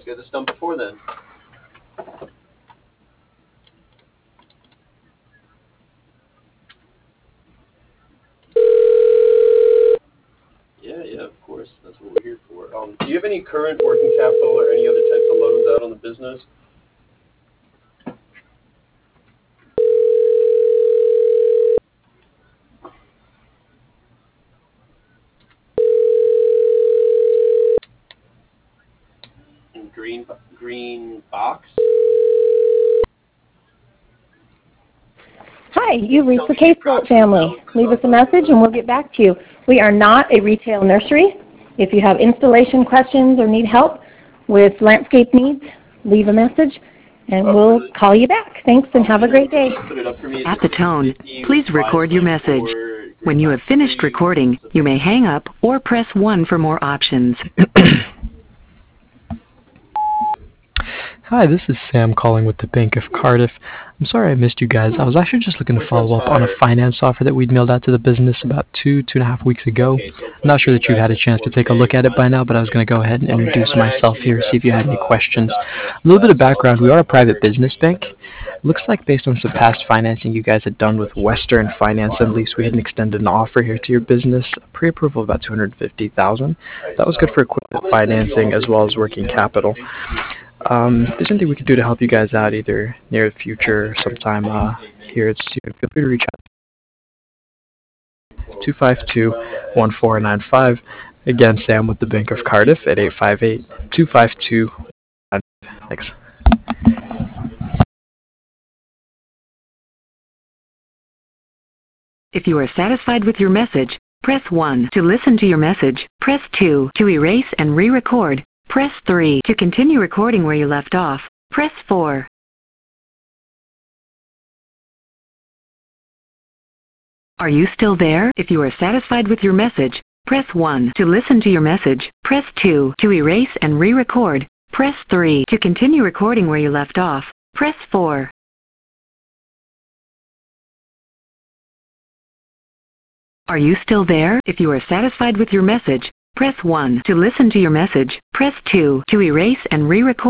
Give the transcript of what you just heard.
get this done before then. Yeah, of course. That's what we're here for. Do you have any current working capital or any other types of loans out on the business? And green box? Hi, you've reached the Casebolt family. Leave us a message and we'll get back to you. We are not a retail nursery. If you have installation questions or need help with landscape needs, leave a message and we'll call you back. Thanks and have a great day. At the tone, please record your message. When you have finished recording, you may hang up or press 1 for more options. Hi, this is Sam calling with the Bank of Cardiff. I'm sorry I missed you guys. I was actually just looking to follow up on a finance offer that we'd mailed out to the business about 2.5 weeks ago. I'm not sure that you've had a chance to take a look at it by now, but I was going to go ahead and introduce myself here, see if you had any questions. A little bit of background, we are a private business bank. Looks like based on some past financing you guys had done with Western Finance and Lease, we had extended an offer here to your business, pre-approval of about $250,000. That was good for equipment financing as well as working capital. If there's anything we could do to help you guys out either near the future or sometime here soon, feel free to reach out. 252-1495. Again, Sam with the Bank of Cardiff at 858-252. Thanks. If you are satisfied with your message, press 1 to listen to your message. Press 2 to erase and re-record. Press 3 to continue recording where you left off. Press 4. Are you still there? If you are satisfied with your message, press 1 to listen to your message. Press 2 to erase and re-record. Press 3 to continue recording where you left off. Press 4. Are you still there? If you are satisfied with your message, press 1 to listen to your message. Press 2 to erase and re-record.